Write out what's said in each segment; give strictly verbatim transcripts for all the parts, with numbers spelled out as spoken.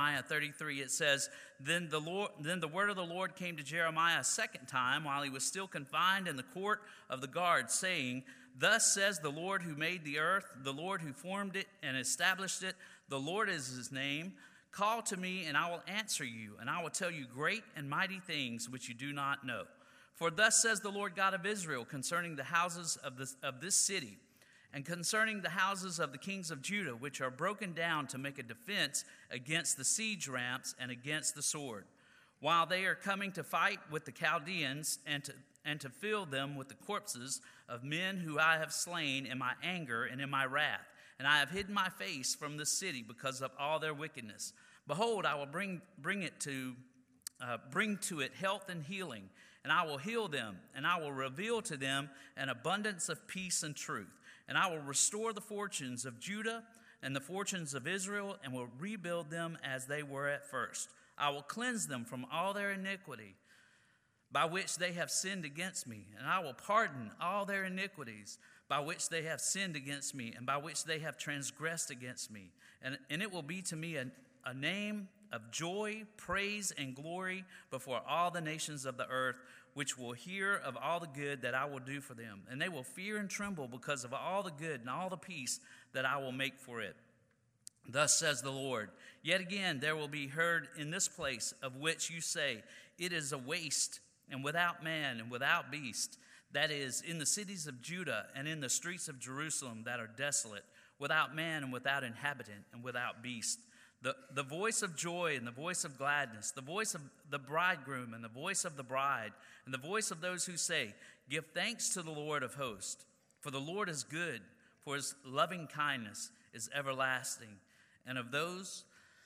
Jeremiah thirty-three, it says, then the Lord, then the word of the Lord came to Jeremiah a second time while he was still confined in the court of the guard, saying, thus says the Lord who made the earth, the Lord who formed it and established it, the Lord is his name. Call to me, and I will answer you, and I will tell you great and mighty things which you do not know. For thus says the Lord God of Israel concerning the houses of this, of this city, and concerning the houses of the kings of Judah, which are broken down to make a defense against the siege ramps and against the sword, while they are coming to fight with the Chaldeans and to, and to fill them with the corpses of men who I have slain in my anger and in my wrath. And I have hidden my face from this city because of all their wickedness. Behold, I will bring bring it to uh, bring to it health and healing, and I will heal them, and I will reveal to them an abundance of peace and truth. And I will restore the fortunes of Judah and the fortunes of Israel, and will rebuild them as they were at first. I will cleanse them from all their iniquity, by which they have sinned against me, and I will pardon all their iniquities, by which they have sinned against me, and by which they have transgressed against me. And, and it will be to me a, a name of joy, praise, and glory before all the nations of the earth, which will hear of all the good that I will do for them. And they will fear and tremble because of all the good and all the peace that I will make for it. Thus says the Lord, yet again there will be heard in this place of which you say, it is a waste and without man and without beast, that is, in the cities of Judah and in the streets of Jerusalem that are desolate, without man and without inhabitant and without beast. The, the voice of joy and the voice of gladness, the voice of the bridegroom and the voice of the bride, and the voice of those who say, give thanks to the Lord of hosts, for the Lord is good, for his loving kindness is everlasting. And of those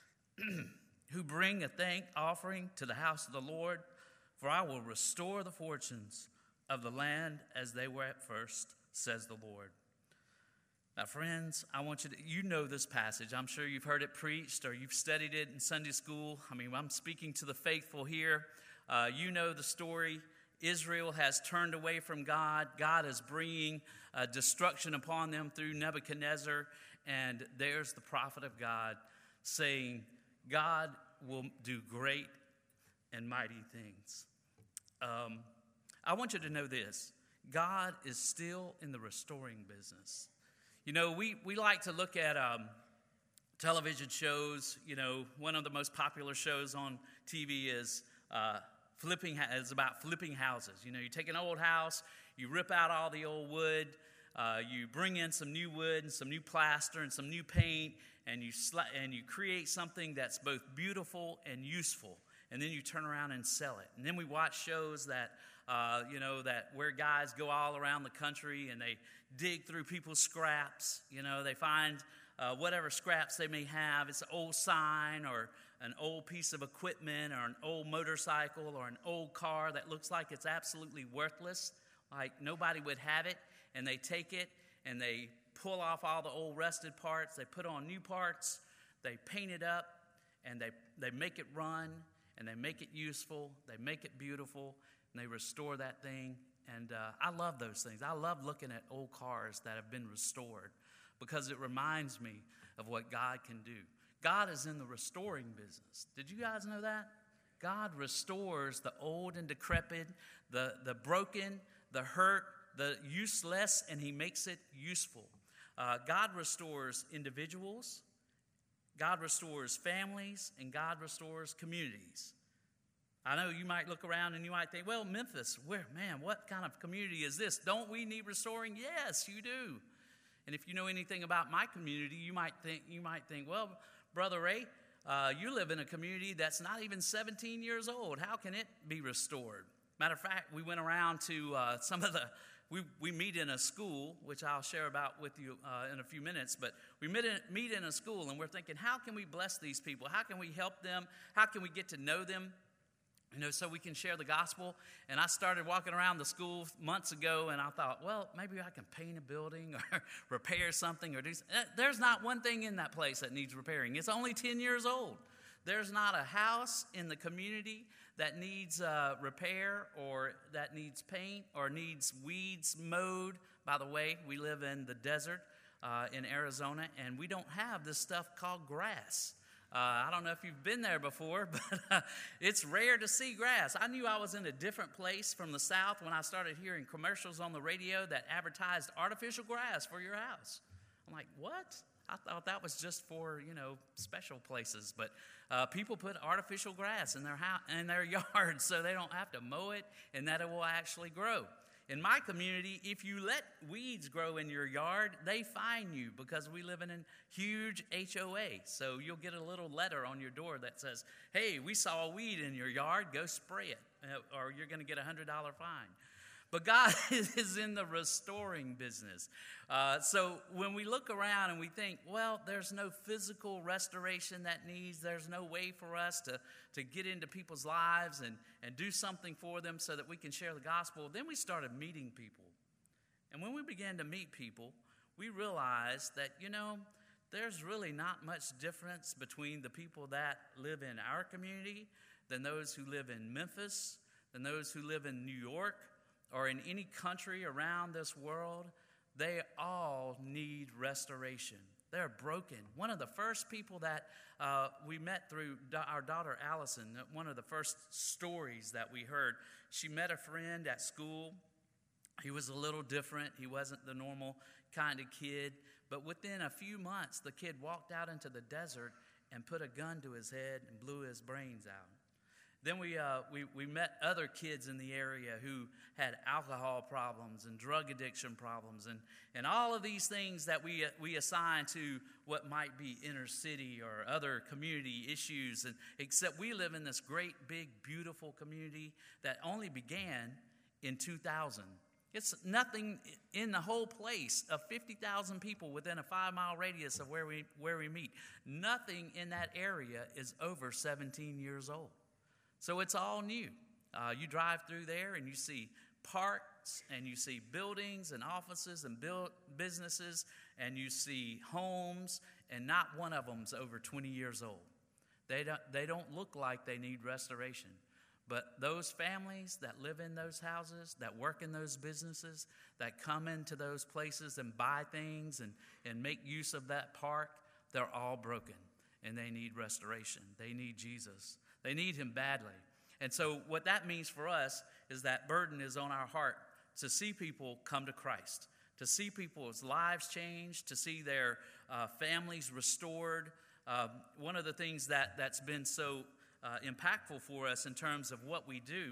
who bring a thank offering to the house of the Lord, for I will restore the fortunes of the land as they were at first, says the Lord. Now, friends, I want you to, you know this passage. I'm sure you've heard it preached or you've studied it in Sunday school. I mean, I'm speaking to the faithful here. Uh, you know the story. Israel has turned away from God. God is bringing uh, destruction upon them through Nebuchadnezzar. And there's the prophet of God saying, God will do great and mighty things. Um, I want you to know this. God is still in the restoring business. You know, we, we like to look at um, television shows. You know, one of the most popular shows on T V is uh, flipping. Is about flipping houses. You know, you take an old house, you rip out all the old wood, uh, you bring in some new wood and some new plaster and some new paint, and you sl- and you create something that's both beautiful and useful. And then you turn around and sell it. And then we watch shows that, uh, you know, that where guys go all around the country and they dig through people's scraps. You know, they find uh, whatever scraps they may have. It's an old sign or an old piece of equipment or an old motorcycle or an old car that looks like it's absolutely worthless, like nobody would have it. And they take it and they pull off all the old rusted parts. They put on new parts. They paint it up and they, they make it run. And they make it useful, they make it beautiful, and they restore that thing. And uh, I love those things. I love looking at old cars that have been restored because it reminds me of what God can do. God is in the restoring business. Did you guys know that? God restores the old and decrepit, the, the broken, the hurt, the useless, and he makes it useful. Uh, God restores individuals. God restores families, and God restores communities. I know you might look around and you might think, well, Memphis, where, man, what kind of community is this? Don't we need restoring? Yes, you do. And if you know anything about my community, you might think, you might think, well, Brother Ray, uh, you live in a community that's not even seventeen years old. How can it be restored? Matter of fact, we went around to uh, some of the We we meet in a school, which I'll share about with you uh, in a few minutes, but we meet in, meet in a school, and we're thinking, how can we bless these people? How can we help them? How can we get to know them? You know, so we can share the gospel. And I started walking around the school months ago, and I thought, well, maybe I can paint a building or repair something or do something. There's not one thing in that place that needs repairing. It's only ten years old. There's not a house in the community that needs uh, repair or that needs paint or needs weeds mowed. By the way, we live in the desert uh, in Arizona, and we don't have this stuff called grass. Uh, I don't know if you've been there before, but uh, it's rare to see grass. I knew I was in a different place from the South when I started hearing commercials on the radio that advertised artificial grass for your house. I'm like, what? I thought that was just for, you know, special places. But uh, people put artificial grass in their house, in their yard so they don't have to mow it and that it will actually grow. In my community, if you let weeds grow in your yard, they fine you because we live in a huge H O A. So you'll get a little letter on your door that says, hey, we saw a weed in your yard, go spray it, or you're going to get a one hundred dollars fine. But God is in the restoring business. Uh, so when we look around and we think, well, there's no physical restoration that needs, there's no way for us to, to get into people's lives and, and do something for them so that we can share the gospel, then we started meeting people. And when we began to meet people, we realized that, you know, there's really not much difference between the people that live in our community than those who live in Memphis, than those who live in New York, or in any country around this world. They all need restoration. They're broken. One of the first people that uh, we met through da- our daughter Allison, one of the first stories that we heard, she met a friend at school. He was a little different. He wasn't the normal kind of kid. But within a few months, the kid walked out into the desert and put a gun to his head and blew his brains out. Then we, uh, we we met other kids in the area who had alcohol problems and drug addiction problems and, and all of these things that we we assign to what might be inner city or other community issues. And except we live in this great, big, beautiful community that only began in two thousand. It's nothing in the whole place of fifty thousand people within a five-mile radius of where we where we meet. Nothing in that area is over seventeen years old. So it's all new. Uh, you drive through there and you see parks and you see buildings and offices and build businesses and you see homes, and not one of them's over twenty years old. They don't, they don't look like they need restoration. But those families that live in those houses, that work in those businesses, that come into those places and buy things and, and make use of that park, they're all broken and they need restoration. They need Jesus. They need him badly. And so what that means for us is that burden is on our heart to see people come to Christ, to see people's lives changed, to see their uh, families restored. Uh, one of the things that, that's been so uh, impactful for us in terms of what we do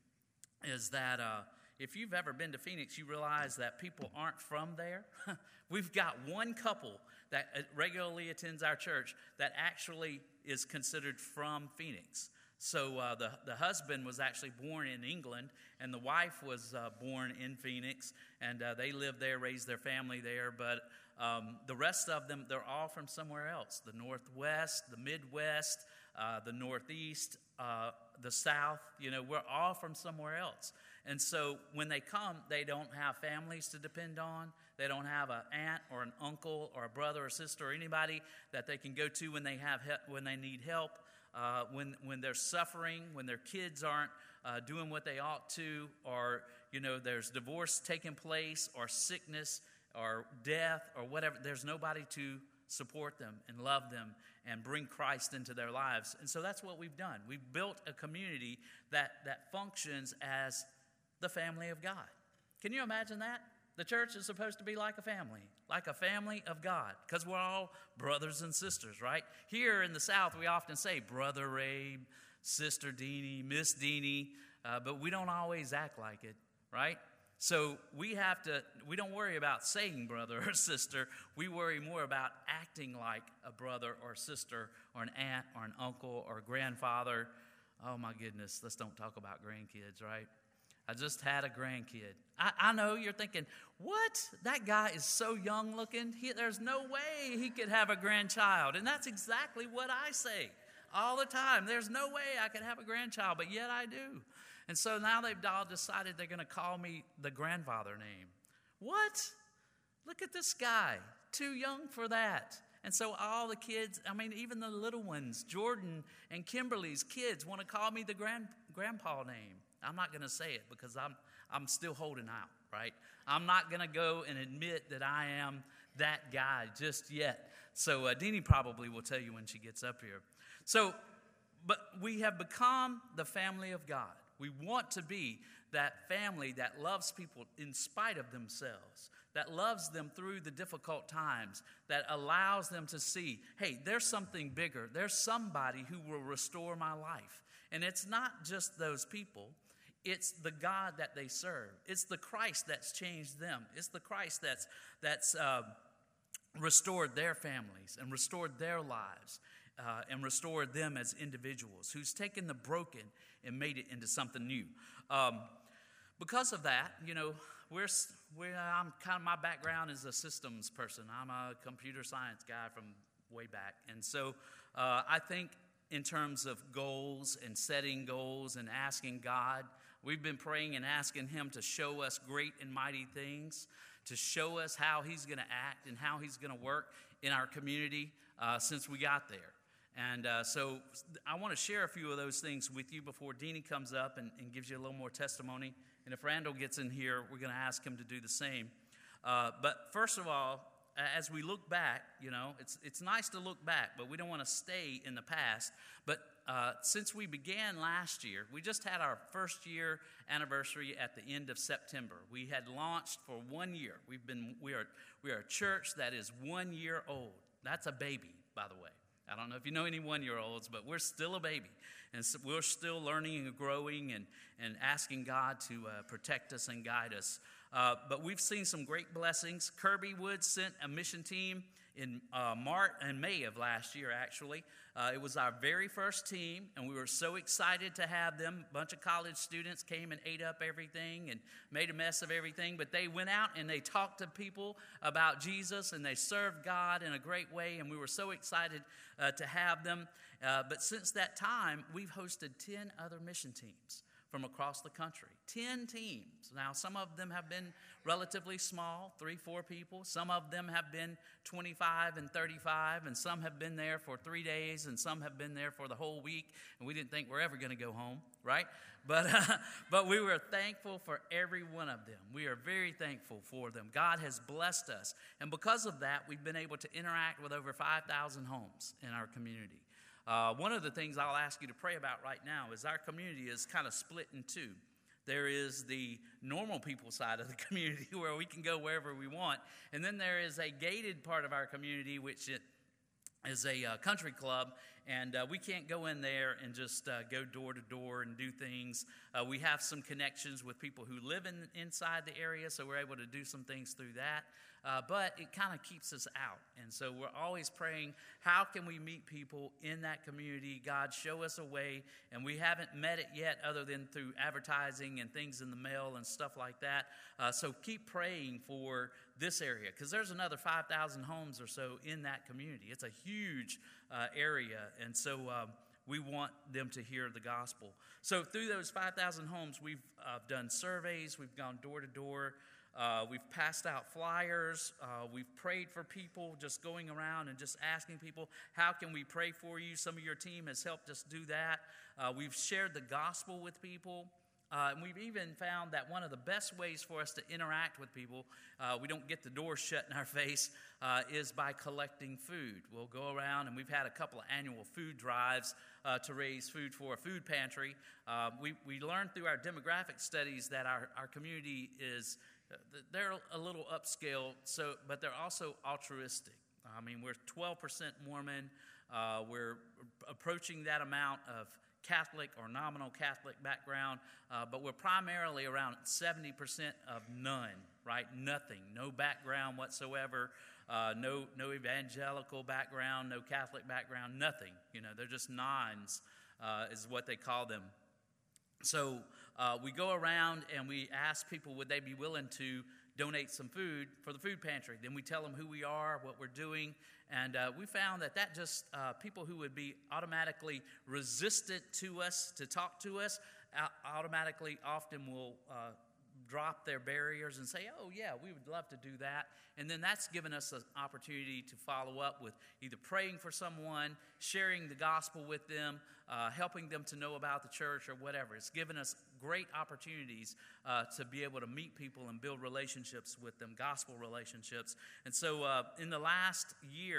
is that uh, if you've ever been to Phoenix, you realize that people aren't from there. We've got one couple that regularly attends our church that actually is considered from Phoenix. So uh, the, the husband was actually born in England, and the wife was uh, born in Phoenix, and uh, they lived there, raised their family there. But um, the rest of them, they're all from somewhere else, the Northwest, the Midwest, uh, the Northeast, uh, the South. You know, we're all from somewhere else. And so when they come, they don't have families to depend on. They don't have an aunt or an uncle or a brother or sister or anybody that they can go to when they have he- when they need help, uh, when when they're suffering, when their kids aren't uh, doing what they ought to, or you know there's divorce taking place, or sickness, or death, or whatever. There's nobody to support them and love them and bring Christ into their lives. And so that's what we've done. We've built a community that that functions as the family of God. Can you imagine that? The church is supposed to be like a family, like a family of God, because we're all brothers and sisters, right? Here in the South, we often say Brother Ray, Sister Deanie, Miss Deanie, uh, but we don't always act like it, right? So we have to, we don't worry about saying brother or sister. We worry more about acting like a brother or sister or an aunt or an uncle or a grandfather. Oh, my goodness, let's don't talk about grandkids, right? I just had a grandkid. I, I know you're thinking, what? That guy is so young looking. He, there's no way he could have a grandchild. And that's exactly what I say all the time. There's no way I could have a grandchild, but yet I do. And so now they've all decided they're going to call me the grandfather name. What? Look at this guy. Too young for that. And so all the kids, I mean, even the little ones, Jordan and Kimberly's kids want to call me the grand, grandpa name. I'm not going to say it because I'm I'm still holding out, right? I'm not going to go and admit that I am that guy just yet. So uh, Deanie probably will tell you when she gets up here. So, but we have become the family of God. We want to be that family that loves people in spite of themselves, that loves them through the difficult times, that allows them to see, hey, there's something bigger. There's somebody who will restore my life. And it's not just those people. It's the God that they serve. It's the Christ that's changed them. It's the Christ that's, that's uh, restored their families and restored their lives. Uh, and restored them as individuals, who's taken the broken and made it into something new. Um, because of that, you know, we're, we're I'm kind of, my background is a systems person. I'm a computer science guy from way back. And so uh, I think in terms of goals and setting goals and asking God, we've been praying and asking him to show us great and mighty things, to show us how he's going to act and how he's going to work in our community uh, since we got there. And uh, so I want to share a few of those things with you before Deanie comes up and, and gives you a little more testimony. And if Randall gets in here, we're going to ask him to do the same. Uh, but first of all, as we look back, you know, it's it's nice to look back, but we don't want to stay in the past. But uh, since we began last year, we just had our first year anniversary at the end of September. We had launched for one year. We've been we are we are a church that is one year old. That's a baby, by the way. I don't know if you know any one-year-olds, but we're still a baby. And so we're still learning and growing and, and asking God to uh, protect us and guide us. Uh, but we've seen some great blessings. Kirby Woods sent a mission team in uh, March and May of last year, actually. Uh, it was our very first team, and we were so excited to have them. A bunch of college students came and ate up everything and made a mess of everything. But they went out and they talked to people about Jesus, and they served God in a great way, and we were so excited uh, to have them. Uh, but since that time, we've hosted ten other mission teams from across the country. ten teams. Now, some of them have been relatively small, three, four people. Some of them have been twenty-five and thirty-five, and some have been there for three days, and some have been there for the whole week, and we didn't think we're ever going to go home, right? But, uh, but we were thankful for every one of them. We are very thankful for them. God has blessed us, and because of that, we've been able to interact with over five thousand homes in our community. Uh, one of the things I'll ask you to pray about right now is our community is kind of split in two. There is the normal people side of the community where we can go wherever we want. And then there is a gated part of our community, which it is a uh, country club. And uh, we can't go in there and just uh, go door to door and do things. Uh, we have some connections with people who live in, inside the area, so we're able to do some things through that. Uh, but it kind of keeps us out. And so we're always praying, how can we meet people in that community? God, show us a way. And we haven't met it yet other than through advertising and things in the mail and stuff like that. Uh, so keep praying for this area, because there's another five thousand homes or so in that community. It's a huge uh, area. And so um, we want them to hear the gospel. So through those five thousand homes, we've uh, done surveys. We've gone door to door. Uh, we've passed out flyers. Uh, we've prayed for people, just going around and just asking people, how can we pray for you? Some of your team has helped us do that. Uh, we've shared the gospel with people. Uh, and we've even found that one of the best ways for us to interact with people, uh, we don't get the door shut in our face, uh, is by collecting food. We'll go around, and we've had a couple of annual food drives uh, to raise food for a food pantry. Uh, we, we learned through our demographic studies that our, our community is, they're a little upscale, so but they're also altruistic. I mean, we're twelve percent Mormon. Uh, we're approaching that amount of Catholic or nominal Catholic background, uh, but we're primarily around seventy percent of none, right? Nothing, no background whatsoever, uh, no no evangelical background, no Catholic background, nothing. You know, they're just nons, uh, is what they call them. So uh, we go around and we ask people, would they be willing to donate some food for the food pantry? Then we tell them who we are, what we're doing, and uh, we found that that just uh, people who would be automatically resistant to us, to talk to us, automatically often will uh, drop their barriers and say, oh, yeah, we would love to do that. And then that's given us an opportunity to follow up with either praying for someone, sharing the gospel with them, uh, helping them to know about the church or whatever. It's given us great opportunities uh, to be able to meet people and build relationships with them, gospel relationships. And so uh, in the last year,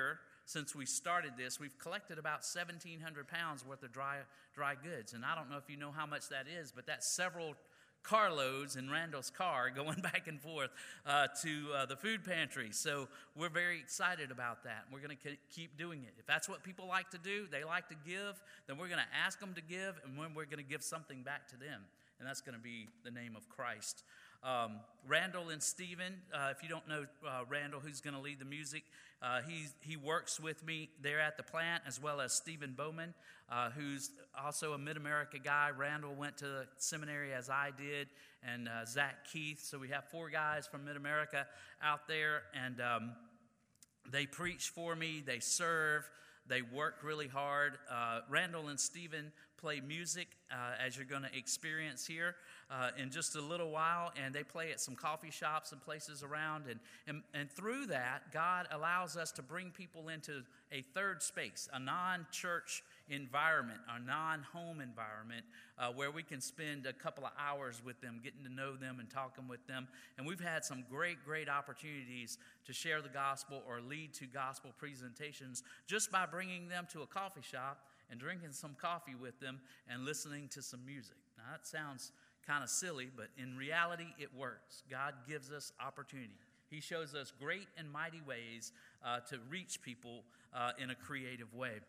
since we started this, we've collected about seventeen hundred pounds worth of dry dry goods. And I don't know if you know how much that is, but that's several carloads in Randall's car going back and forth uh, to uh, the food pantry. So we're very excited about that. We're going to keep doing it. If that's what people like to do, they like to give, then we're going to ask them to give, and then we're going to give something back to them. And that's going to be the name of Christ. Um, Randall and Stephen, uh, if you don't know uh, Randall, who's going to lead the music, uh, he, he works with me there at the plant, as well as Stephen Bowman, uh, who's also a Mid-America guy. Randall went to the seminary as I did, and uh, Zach Keith. So we have four guys from Mid-America out there, and um, they preach for me, they serve, they work really hard. Uh, Randall and Stephen play music, uh, as you're going to experience here uh, in just a little while, and they play at some coffee shops and places around, and, and, and through that, God allows us to bring people into a third space, a non-church environment, a non-home environment, uh, where we can spend a couple of hours with them, getting to know them and talking with them, and we've had some great, great opportunities to share the gospel or lead to gospel presentations just by bringing them to a coffee shop and drinking some coffee with them and listening to some music. Now, that sounds kind of silly, but in reality, it works. God gives us opportunity. He shows us great and mighty ways uh, to reach people uh, in a creative way.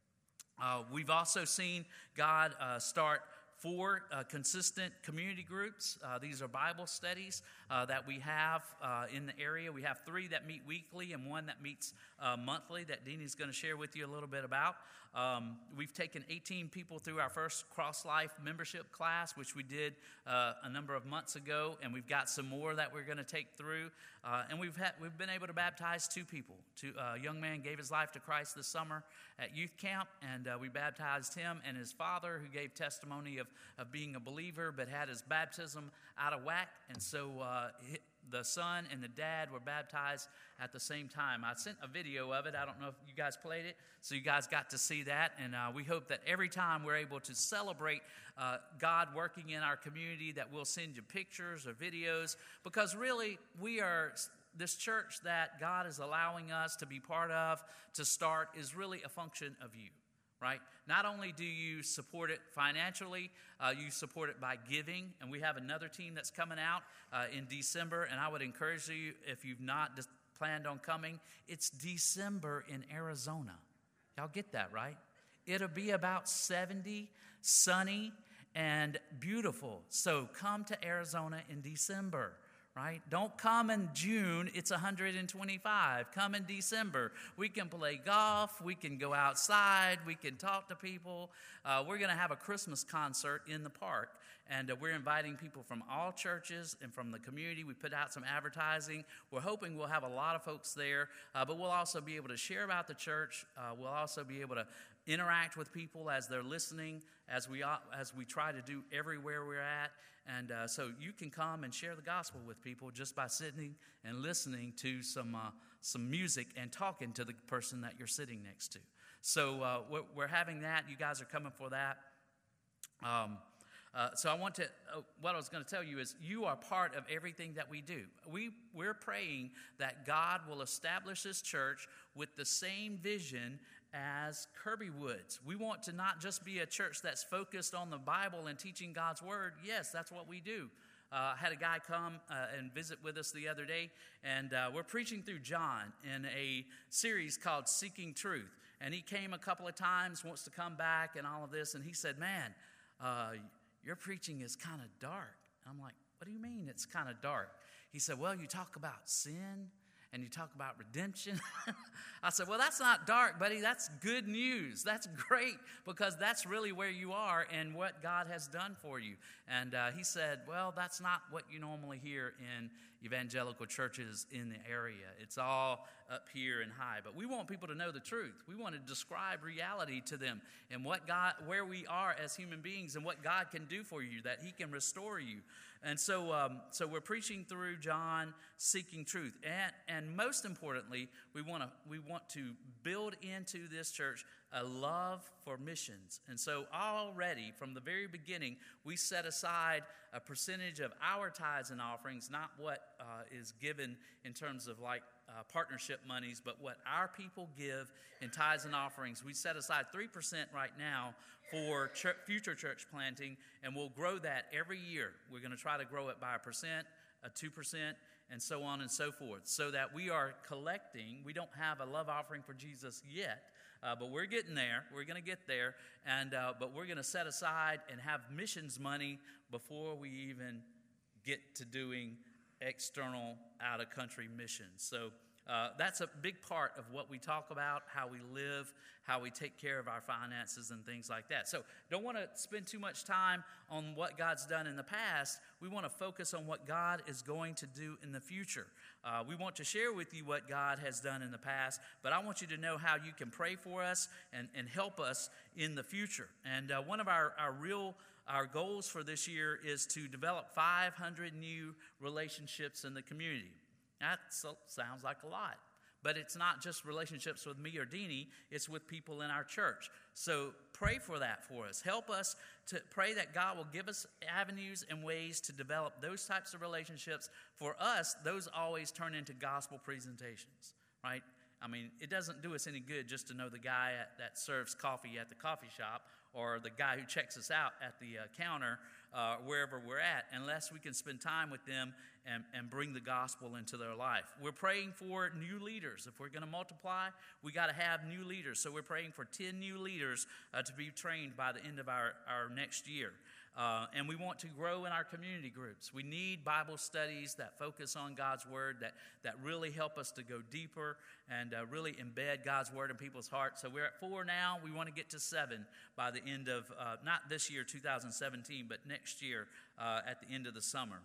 Uh, we've also seen God uh, start four uh, consistent community groups. Uh, these are Bible studies uh, that we have uh, in the area. We have three that meet weekly and one that meets uh, monthly that Deanie's going to share with you a little bit about. Um, we've taken eighteen people through our first Cross Life membership class, which we did uh, a number of months ago, and we've got some more that we're going to take through. Uh, and we've had, we've been able to baptize two people. Two, uh, a young man gave his life to Christ this summer at youth camp, and uh, we baptized him and his father, who gave testimony of, of being a believer but had his baptism out of whack. And so uh, the son and the dad were baptized at the same time. I sent a video of it. I don't know if you guys played it, so you guys got to see that. And uh, we hope that every time we're able to celebrate uh, God working in our community, that we'll send you pictures or videos, because really we are... This church that God is allowing us to be part of, to start, is really a function of you, right? Not only do you support it financially, uh, you support it by giving, and we have another team that's coming out uh, in December, and I would encourage you, if you've not just planned on coming, it's December in Arizona. Y'all get that, right? It'll be about seventy, sunny, and beautiful. So come to Arizona in December. Right? Don't come in June, it's one hundred twenty-five. Come in December. We can play golf, we can go outside, we can talk to people. Uh, we're going to have a Christmas concert in the park, and uh, we're inviting people from all churches and from the community. We put out some advertising. We're hoping we'll have a lot of folks there, uh, but we'll also be able to share about the church. Uh, we'll also be able to interact with people as they're listening, as we as we try to do everywhere we're at. And uh, so you can come and share the gospel with people just by sitting and listening to some uh, some music and talking to the person that you're sitting next to. So uh, we're, we're having that. You guys are coming for that. Um, uh, so I want to, uh, what I was going to tell you is you are part of everything that we do. We, we're praying that God will establish this church with the same vision as Kirby Woods. We want to not just be a church that's focused on the Bible and teaching God's Word. Yes, that's what we do. Uh, I had a guy come uh, and visit with us the other day, and uh, we're preaching through John in a series called Seeking Truth. And he came a couple of times, wants to come back and all of this, and he said, man, uh, your preaching is kind of dark. I'm like, what do you mean it's kind of dark? He said, well, you talk about sin, and you talk about redemption. I said, well, that's not dark, buddy. That's good news. That's great, because that's really where you are and what God has done for you. And uh, he said, well, that's not what you normally hear in evangelical churches in the area. It's all up here and high. But we want people to know the truth. We want to describe reality to them and what God, where we are as human beings and what God can do for you, that he can restore you. And so um, so we're preaching through John, seeking truth. And and most importantly, we want to we want to build into this church a love for missions. And so already from the very beginning, we set aside a percentage of our tithes and offerings, not what uh, is given in terms of like uh, partnership monies, but what our people give in tithes and offerings. We set aside three percent right now for ch- future church planting, and we'll grow that every year. We're going to try to grow it by a percent, a two percent, and so on and so forth, so that we are collecting. We don't have a love offering for Jesus yet, uh, but we're getting there. We're going to get there, and uh, but we're going to set aside and have missions money before we even get to doing external out-of-country missions. So uh, that's a big part of what we talk about, how we live, how we take care of our finances and things like that. So don't want to spend too much time on what God's done in the past. We want to focus on what God is going to do in the future. Uh, we want to share with you what God has done in the past, but I want you to know how you can pray for us and, and help us in the future. And uh, one of our, our real Our goals for this year is to develop five hundred new relationships in the community. That so, sounds like a lot, but it's not just relationships with me or Deanie, it's with people in our church. So pray for that for us. Help us to pray that God will give us avenues and ways to develop those types of relationships. For us, those always turn into gospel presentations, right? I mean, it doesn't do us any good just to know the guy at, that serves coffee at the coffee shop or the guy who checks us out at the uh, counter, uh, wherever we're at, unless we can spend time with them and, and bring the gospel into their life. We're praying for new leaders. If we're going to multiply, we got to have new leaders. So we're praying for ten new leaders uh, to be trained by the end of our, our next year. Uh, and we want to grow in our community groups. We need Bible studies that focus on God's Word, that, that really help us to go deeper and uh, really embed God's Word in people's hearts. So we're at four now. We want to get to seven by the end of, uh, not this year, two thousand seventeen, but next year uh, at the end of the summer.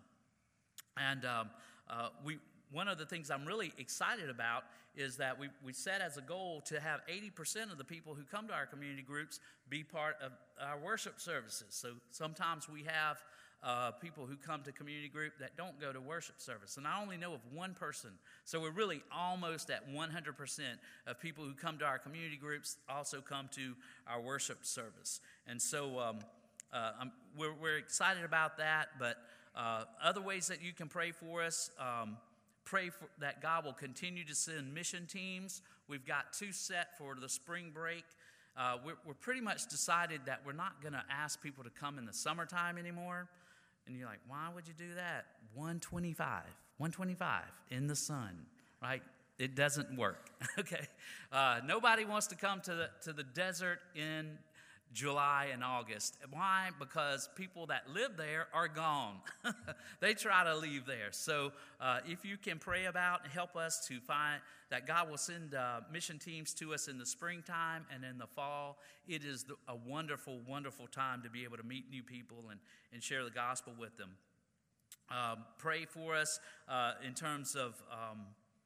And um, uh, we one of the things I'm really excited about is that we, we set as a goal to have eighty percent of the people who come to our community groups be part of our worship services. So sometimes we have uh, people who come to community group that don't go to worship service. And I only know of one person. So we're really almost at one hundred percent of people who come to our community groups also come to our worship service. And so um, uh, I'm, we're, we're excited about that. But uh, other ways that you can pray for us, um, pray for, that God will continue to send mission teams. We've got two set for the spring break. Uh, we're, we're pretty much decided that we're not going to ask people to come in the summertime anymore. And you're like, why would you do that? one twenty-five, one twenty-five in the sun, right? It doesn't work, okay? Uh, nobody wants to come to the, to the desert in July and August. Why? Because people that live there are gone. They try to leave there. So uh, if you can pray about and help us to find that God will send uh, mission teams to us in the springtime and in the fall, it is the, a wonderful, wonderful time to be able to meet new people and, and share the gospel with them. Um, pray for us uh, in terms of um,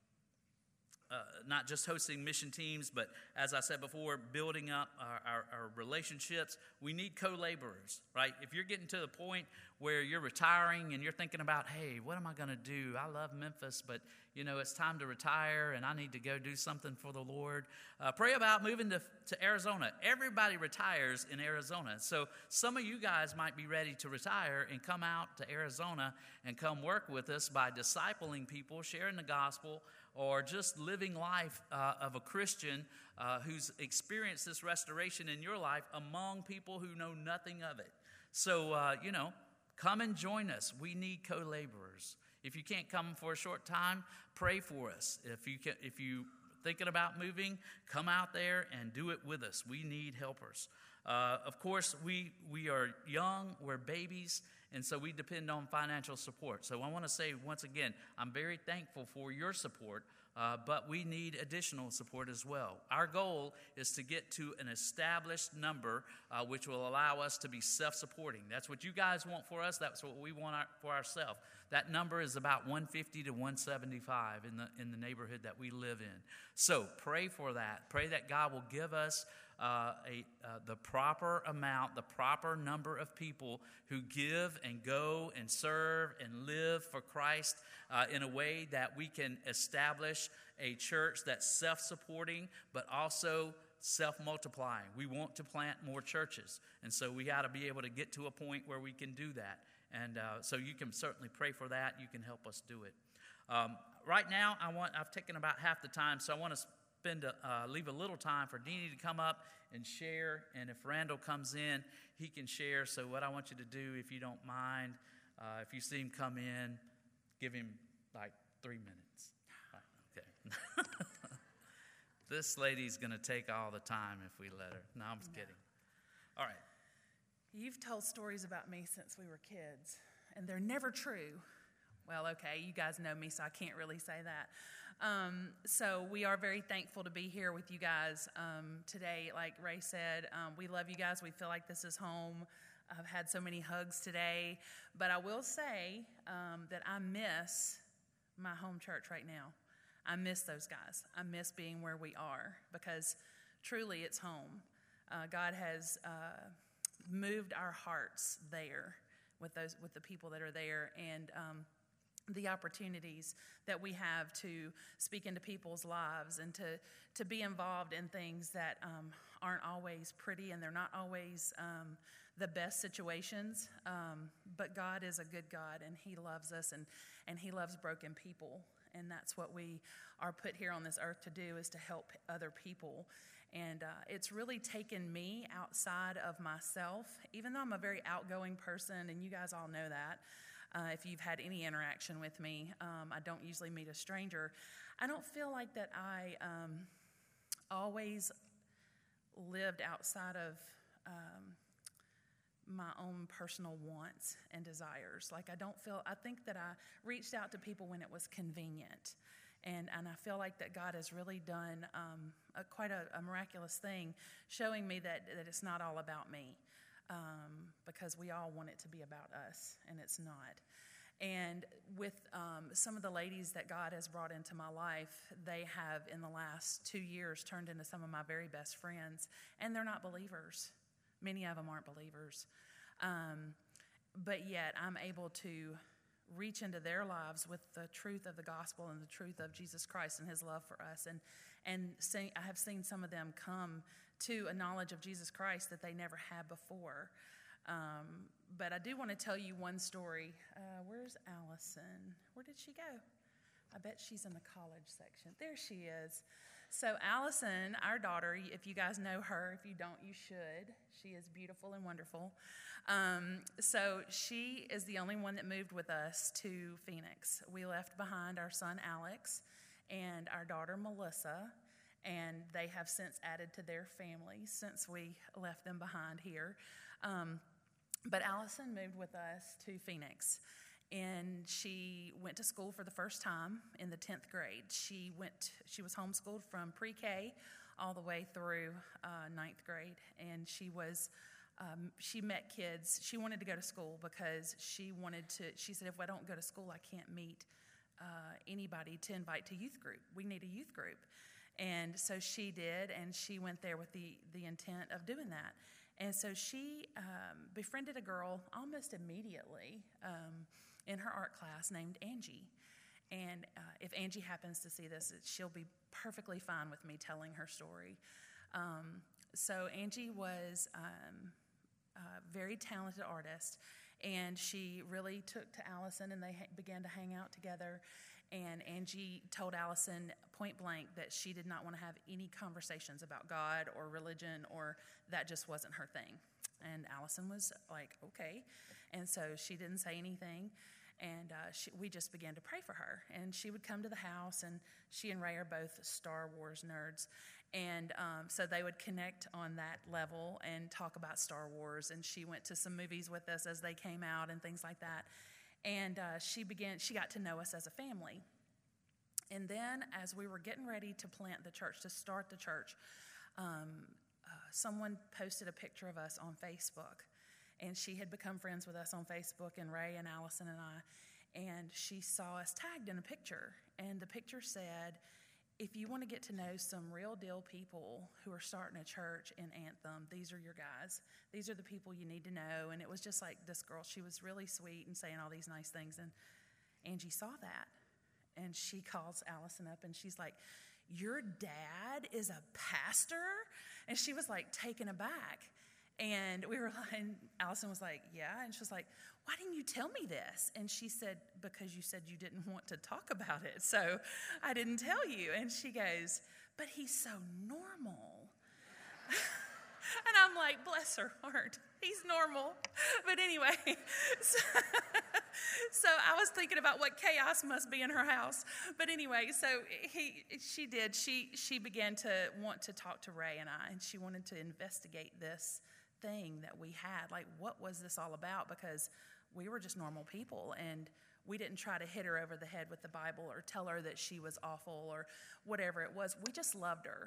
Uh, not just hosting mission teams, but as I said before, building up our, our, our relationships. We need co-laborers, right? If you're getting to the point where you're retiring and you're thinking about, hey, what am I going to do? I love Memphis, but, you know, it's time to retire and I need to go do something for the Lord. Uh, pray about moving to, to Arizona. Everybody retires in Arizona. So some of you guys might be ready to retire and come out to Arizona and come work with us by discipling people, sharing the gospel, or just living life uh, of a Christian uh, who's experienced this restoration in your life among people who know nothing of it. So, uh, you know, come and join us. We need co-laborers. If you can't come for a short time, pray for us. If you can, if you thinking about moving, come out there and do it with us. We need helpers. Uh, of course, we we are young, we're babies, and so we depend on financial support. So I want to say once again, I'm very thankful for your support, uh, but we need additional support as well. Our goal is to get to an established number, uh, which will allow us to be self-supporting. That's what you guys want for us. That's what we want our, for ourselves. That number is about one fifty to one seventy-five in the in the neighborhood that we live in. So pray for that. Pray that God will give us uh, a uh, the proper amount, the proper number of people who give and go and serve and live for Christ uh, in a way that we can establish a church that's self-supporting, but also self-multiplying. We want to plant more churches. And so we got to be able to get to a point where we can do that. And uh, so you can certainly pray for that. You can help us do it. Um, right now, I want, I've taken about half the time, so I want to spend a, uh, leave a little time for Deanie to come up and share. And if Randall comes in, he can share. So what I want you to do, if you don't mind, uh, if you see him come in, give him like three minutes. Right, okay. This lady's going to take all the time if we let her. No, I'm just No. kidding. All right. You've told stories about me since we were kids, and they're never true. Well, okay, you guys know me, so I can't really say that. Um, so we are very thankful to be here with you guys um, today. Like Ray said, um, we love you guys. We feel like this is home. I've had so many hugs today. But I will say um, that I miss my home church right now. I miss those guys. I miss being where we are because truly it's home. Uh, God has uh, moved our hearts there with those with the people that are there, and um, the opportunities that we have to speak into people's lives and to to be involved in things that um, aren't always pretty, and they're not always um, the best situations. Um, but God is a good God, and He loves us, and and He loves broken people. And that's what we are put here on this earth to do, is to help other people. And uh, it's really taken me outside of myself, even though I'm a very outgoing person, and you guys all know that. Uh, if you've had any interaction with me, um, I don't usually meet a stranger. I don't feel like that I um, always lived outside of um, my own personal wants and desires. Like I don't feel, I think that I reached out to people when it was convenient. And and I feel like that God has really done um, a, quite a, a miraculous thing, showing me that, that it's not all about me, um, because we all want it to be about us, and it's not. And with um, some of the ladies that God has brought into my life, they have in the last two years turned into some of my very best friends, and they're not believers. Many of them aren't believers. Um, but yet I'm able to reach into their lives with the truth of the gospel and the truth of Jesus Christ and His love for us. And and see, I have seen some of them come to a knowledge of Jesus Christ that they never had before. Um, but I do want to tell you one story. Uh, where's Allison? Where did she go? I bet she's in the college section. There she is. So Allison, our daughter, if you guys know her, if you don't, you should. She is beautiful and wonderful. Um, so she is the only one that moved with us to Phoenix. We left behind our son Alex and our daughter Melissa, and they have since added to their family since we left them behind here. Um, but Allison moved with us to Phoenix. And she went to school for the first time in the tenth grade. She went. She was homeschooled from pre-K all the way through uh, ninth grade. And she was, um, she met kids. She wanted to go to school because she wanted to, she said, if I don't go to school, I can't meet uh, anybody to invite to youth group. We need a youth group. And so she did, and she went there with the, the intent of doing that. And so she um, befriended a girl almost immediately um, in her art class named Angie. And uh, if Angie happens to see this, she'll be perfectly fine with me telling her story. Um, so Angie was um, a very talented artist, and she really took to Allison, and they ha- began to hang out together. And Angie told Allison point blank that she did not want to have any conversations about God or religion, or that just wasn't her thing. And Allison was like, okay. And so she didn't say anything. And uh, she, we just began to pray for her. And she would come to the house, and she and Ray are both Star Wars nerds. And um, so they would connect on that level and talk about Star Wars. And she went to some movies with us as they came out and things like that. And uh, she began, she got to know us as a family. And then as we were getting ready to plant the church, to start the church, um, uh, someone posted a picture of us on Facebook. And she had become friends with us on Facebook, and Ray and Allison and I. And she saw us tagged in a picture. And the picture said, if you want to get to know some real deal people who are starting a church in Anthem, these are your guys. These are the people you need to know. And it was just like this girl. She was really sweet and saying all these nice things. And Angie saw that. And she calls Allison up, and she's like, your dad is a pastor? And she was like taken aback. And we were like, and Allison was like, yeah. And she was like, why didn't you tell me this? And she said, because you said you didn't want to talk about it. So I didn't tell you. And she goes, but he's so normal. And I'm like, bless her heart, he's normal. But anyway, so, so I was thinking about what chaos must be in her house. But anyway, so he, she did. She she began to want to talk to Ray and I, and she wanted to investigate this thing that we had. Like, what was this all about? Because we were just normal people, and we didn't try to hit her over the head with the Bible or tell her that she was awful or whatever it was. We just loved her.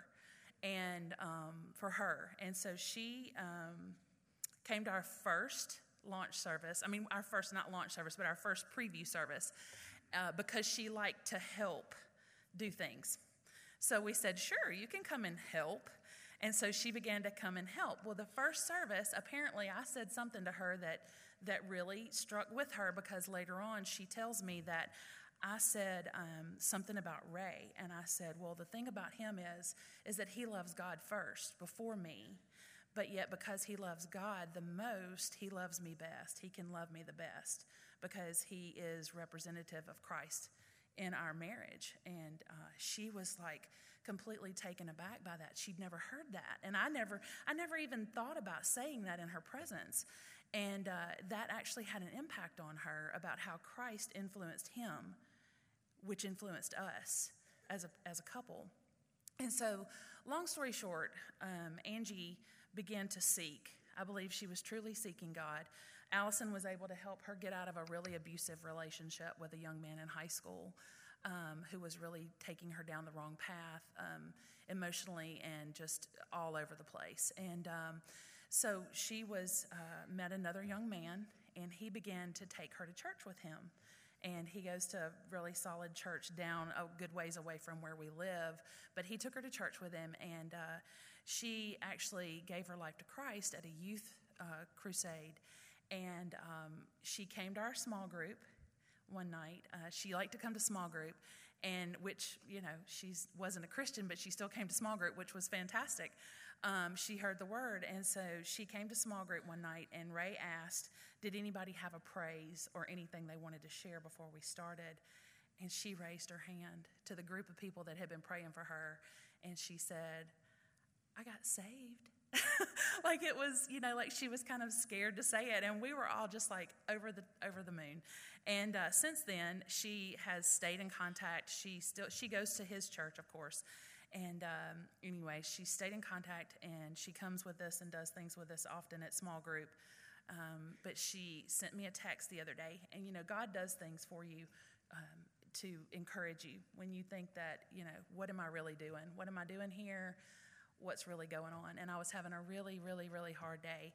And um, for her. And so she um, came to our first launch service. I mean, our first, not launch service, but our first preview service uh, because she liked to help do things. So we said, sure, you can come and help. And so she began to come and help. Well, the first service, apparently I said something to her that, that really struck with her, because later on she tells me that I said um, something about Ray, and I said, well, the thing about him is, is that he loves God first, before me, but yet because he loves God the most, he loves me best. He can love me the best because he is representative of Christ in our marriage. And uh, she was like completely taken aback by that. She'd never heard that, and I never, I never even thought about saying that in her presence. And uh, that actually had an impact on her about how Christ influenced him, which influenced us as a as a couple. And so, long story short, um, Angie began to seek. I believe she was truly seeking God. Allison was able to help her get out of a really abusive relationship with a young man in high school um, who was really taking her down the wrong path um, emotionally and just all over the place. And um, so she was uh, met another young man, and he began to take her to church with him. And he goes to a really solid church down a good ways away from where we live. But he took her to church with him, and uh, she actually gave her life to Christ at a youth uh, crusade. And um, she came to our small group one night. Uh, she liked to come to small group, and which, you know, she wasn't a Christian, but she still came to small group, which was fantastic. Um, she heard the word, and so she came to small group one night, and Ray asked, did anybody have a praise or anything they wanted to share before we started? And she raised her hand to the group of people that had been praying for her, and she said, I got saved. Like it was, you know, like she was kind of scared to say it, and we were all just like over the over the moon. And uh, since then, she has stayed in contact. She still she goes to his church, of course. And um, anyway, she stayed in contact, and she comes with us and does things with us often at small group. Um, but she sent me a text the other day, and you know, God does things for you um, to encourage you when you think that, you know, what am I really doing? What am I doing here? What's really going on? And I was having a really, really, really hard day.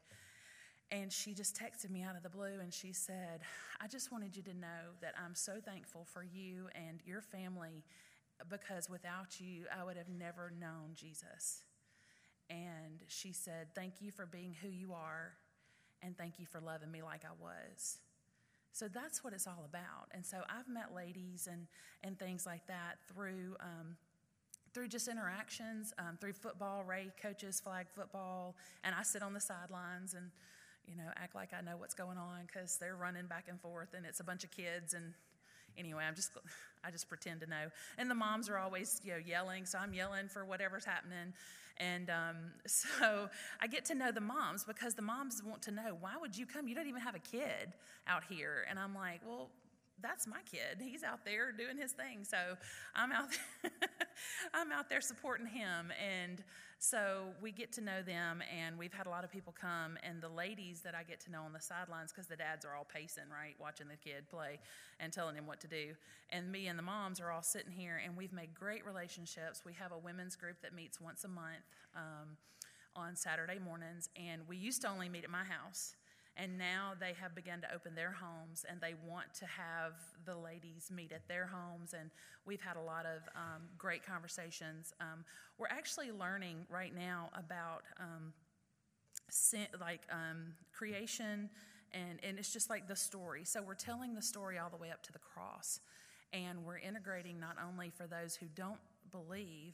And she just texted me out of the blue, and she said, I just wanted you to know that I'm so thankful for you and your family, because without you, I would have never known Jesus. And she said, thank you for being who you are, and thank you for loving me like I was. So that's what it's all about. And so I've met ladies and, and things like that through um, through just interactions, um, through football. Ray coaches flag football, and I sit on the sidelines and, you know, act like I know what's going on because they're running back and forth, and it's a bunch of kids. And anyway, I'm just, I just pretend to know. And the moms are always, you know, yelling, so I'm yelling for whatever's happening. And um, so I get to know the moms, because the moms want to know, why would you come? You don't even have a kid out here. And I'm like, well, that's my kid. He's out there doing his thing. So I'm out there, I'm out there supporting him. And so we get to know them, and we've had a lot of people come, and the ladies that I get to know on the sidelines, because the dads are all pacing, right, watching the kid play and telling him what to do. And me and the moms are all sitting here, and we've made great relationships. We have a women's group that meets once a month um, on Saturday mornings, and we used to only meet at my house. And now they have begun to open their homes, and they want to have the ladies meet at their homes. And we've had a lot of um, great conversations. Um, we're actually learning right now about um, sin, like um, creation, and, and it's just like the story. So we're telling the story all the way up to the cross. And we're integrating not only for those who don't believe,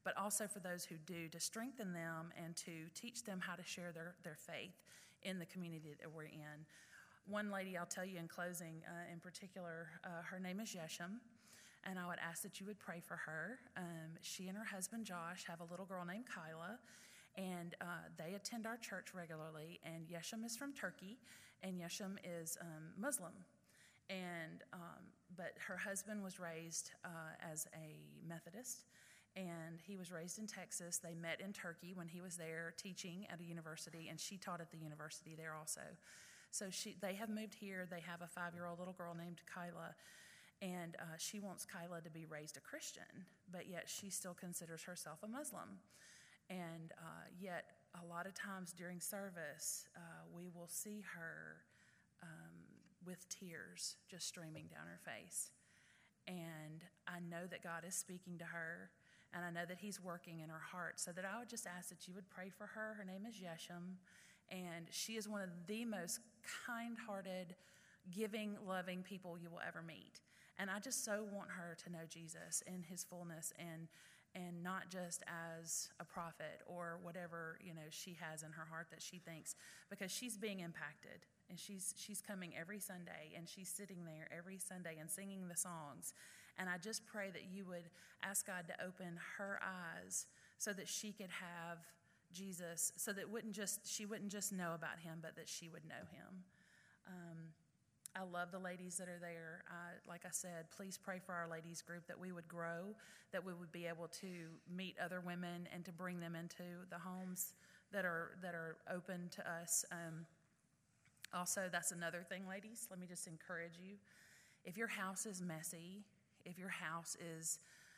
but also for those who do, to strengthen them and to teach them how to share their, their faith in the community that we're in. One lady I'll tell you in closing, uh, in particular, uh, her name is Yeshem, and I would ask that you would pray for her. Um, she and her husband Josh have a little girl named Kyla, and uh, they attend our church regularly, and Yeshem is from Turkey, and Yeshem is um, Muslim. And um, but her husband was raised uh, as a Methodist, and he was raised in Texas. They met in Turkey when he was there teaching at a university, and she taught at the university there also. So she, they have moved here. They have a five-year-old little girl named Kyla, and uh, she wants Kyla to be raised a Christian, but yet she still considers herself a Muslim. And uh, yet a lot of times during service, uh, we will see her um, with tears just streaming down her face. And I know that God is speaking to her, and I know that he's working in her heart. So that I would just ask that you would pray for her. Her name is Yeshem, and she is one of the most kind-hearted, giving, loving people you will ever meet. And I just so want her to know Jesus in his fullness, and and not just as a prophet or whatever, you know, she has in her heart that she thinks, because she's being impacted, and she's she's coming every Sunday, and she's sitting there every Sunday and singing the songs. And I just pray that you would ask God to open her eyes so that she could have Jesus, so that wouldn't just she wouldn't just know about him, but that she would know him. Um, I love the ladies that are there. Uh, like I said, please pray for our ladies group, that we would grow, that we would be able to meet other women and to bring them into the homes that are that are open to us. Um, also, that's another thing, ladies. Let me just encourage you. If your house is messy, if your house is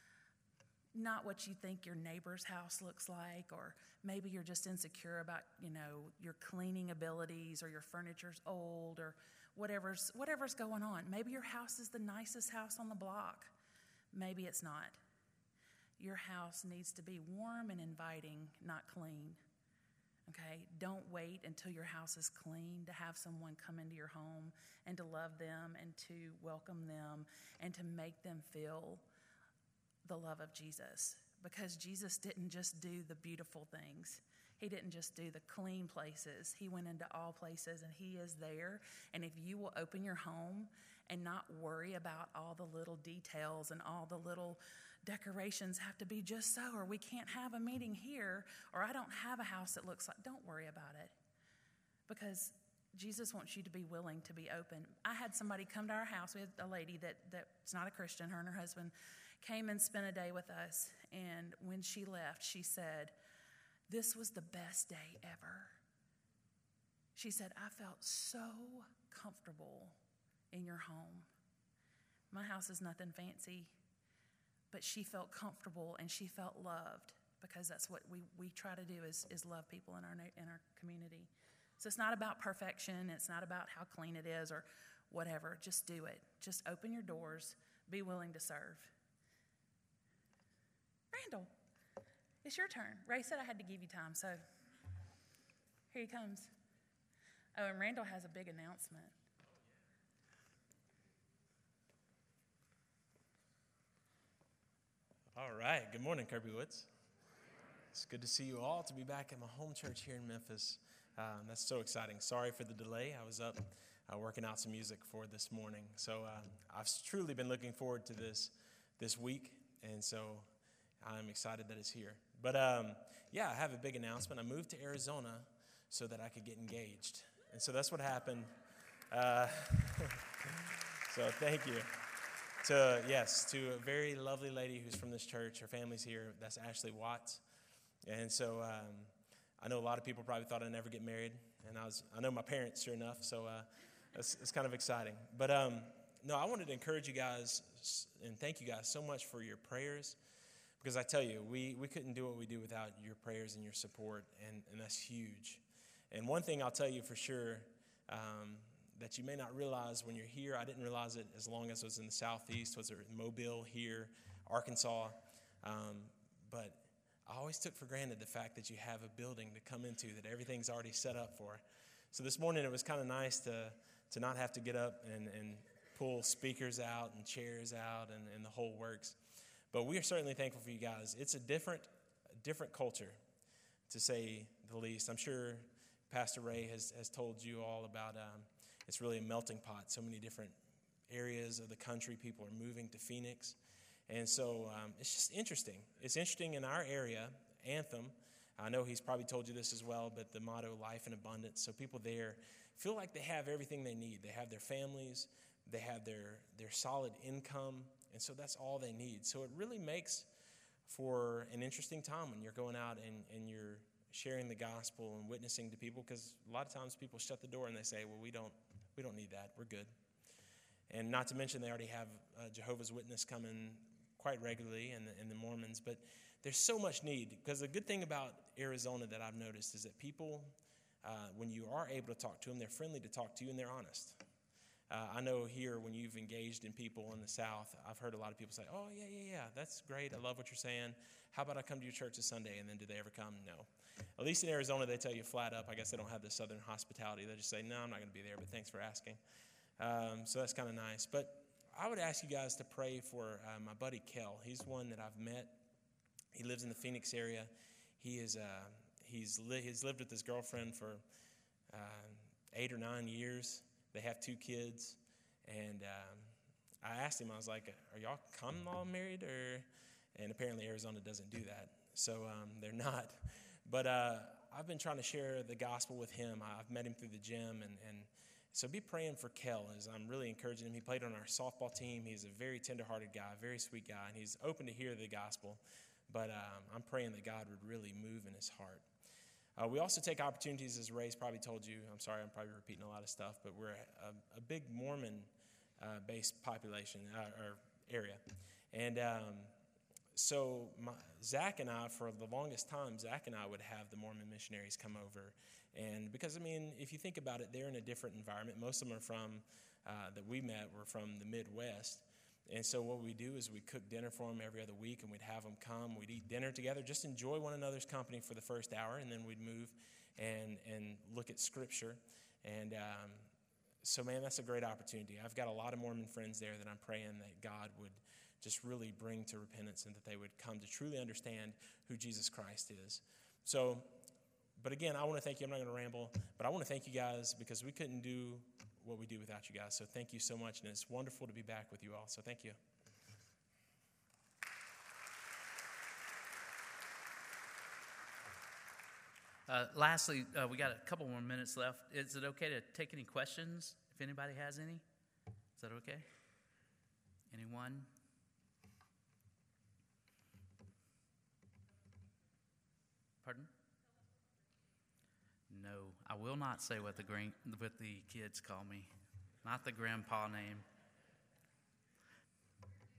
not what you think your neighbor's house looks like, or maybe you're just insecure about, you know, your cleaning abilities, or your furniture's old, or whatever's whatever's going on. Maybe your house is the nicest house on the block. Maybe it's not. Your house needs to be warm and inviting, not clean. Okay? Don't wait until your house is clean to have someone come into your home and to love them and to welcome them and to make them feel the love of Jesus. Because Jesus didn't just do the beautiful things. He didn't just do the clean places. He went into all places, and he is there. And if you will open your home and not worry about all the little details and all the little decorations have to be just so, or we can't have a meeting here, or I don't have a house that looks like, don't worry about it. Because Jesus wants you to be willing to be open. I had somebody come to our house. We had a lady that, that's not a Christian. Her and her husband came and spent a day with us. And when she left, she said, "This was the best day ever." She said, "I felt so comfortable in your home. My house is nothing fancy, but she felt comfortable and she felt loved," because that's what we, we try to do is, is love people in our in our community. So it's not about perfection. It's not about how clean it is or whatever. Just do it. Just open your doors. Be willing to serve. Randall, it's your turn. Ray said I had to give you time, so here he comes. Oh, and Randall has a big announcement. All right. Good morning, Kirby Woods. It's good to see you all, to be back at my home church here in Memphis. Um, that's so exciting. Sorry for the delay. I was up uh, working out some music for this morning. So uh, I've truly been looking forward to this this week, and so I'm excited that it's here. But um, yeah, I have a big announcement. I moved to Arizona so that I could get engaged, and so that's what happened. Uh, so thank you. To, yes, to a very lovely lady who's from this church. Her family's here. That's Ashley Watts. And so um, I know a lot of people probably thought I'd never get married. And I was, I know my parents, sure enough. So uh, it's, it's kind of exciting. But um, no, I wanted to encourage you guys and thank you guys so much for your prayers. Because I tell you, we, we couldn't do what we do without your prayers and your support. And, and that's huge. And one thing I'll tell you for sure, um, that you may not realize when you're here. I didn't realize it as long as I was in the Southeast, was it Mobile, here, Arkansas. Um, but I always took for granted the fact that you have a building to come into, that everything's already set up for. So this morning it was kind of nice to to not have to get up and, and pull speakers out and chairs out and, and the whole works. But we are certainly thankful for you guys. It's a different, different culture, to say the least. I'm sure Pastor Ray has, has told you all about um, it's really a melting pot. So many different areas of the country, people are moving to Phoenix. And so um, it's just interesting. It's interesting in our area, Anthem. I know he's probably told you this as well, but the motto, life in abundance. So people there feel like they have everything they need. They have their families, they have their, their solid income, and so that's all they need. So it really makes for an interesting time when you're going out and, and you're sharing the gospel and witnessing to people, because a lot of times people shut the door and they say, well, we don't we don't need that. We're good. And not to mention they already have uh, Jehovah's Witness coming quite regularly, and the, and the Mormons. But there's so much need, because the good thing about Arizona that I've noticed is that people, uh, when you are able to talk to them, they're friendly to talk to you and they're honest. Uh, I know here when you've engaged in people in the South, I've heard a lot of people say, oh, yeah, yeah, yeah, that's great. I love what you're saying. How about I come to your church this Sunday? And then do they ever come? No. At least in Arizona, they tell you flat up. I guess they don't have the Southern hospitality. They just say, no, I'm not going to be there, but thanks for asking. Um, so that's kind of nice. But I would ask you guys to pray for uh, my buddy Kel. He's one that I've met. He lives in the Phoenix area. He is uh, he's li- he's lived with his girlfriend for uh, eight or nine years. They have two kids, and um, I asked him. I was like, "Are y'all common law married?" Or, and apparently Arizona doesn't do that, so um, they're not. But uh, I've been trying to share the gospel with him. I've met him through the gym, and and so be praying for Kel, as I'm really encouraging him. He played on our softball team. He's a very tender-hearted guy, very sweet guy, and he's open to hear the gospel. But um, I'm praying that God would really move in his heart. Uh, we also take opportunities, as Ray's probably told you. I'm sorry, I'm probably repeating a lot of stuff, but we're a, a big Mormon-based uh, population uh, or area. And um, so my, Zach and I, for the longest time, Zach and I would have the Mormon missionaries come over. And because, I mean, if you think about it, they're in a different environment. Most of them are from, uh, that we met were from the Midwest. And so what we do is we cook dinner for them every other week, and we'd have them come. We'd eat dinner together, just enjoy one another's company for the first hour, and then we'd move and and look at Scripture. And um, so, man, that's a great opportunity. I've got a lot of Mormon friends there that I'm praying that God would just really bring to repentance, and that they would come to truly understand who Jesus Christ is. So, but again, I want to thank you. I'm not going to ramble, but I want to thank you guys, because we couldn't do what we do without you guys. So thank you so much, and it's wonderful to be back with you all. So thank you. Uh, lastly, uh, we got a couple more minutes left. Is it okay to take any questions, if anybody has any? Is that okay? Anyone? Pardon? No, I will not say what the green, what the kids call me. Not the grandpa name.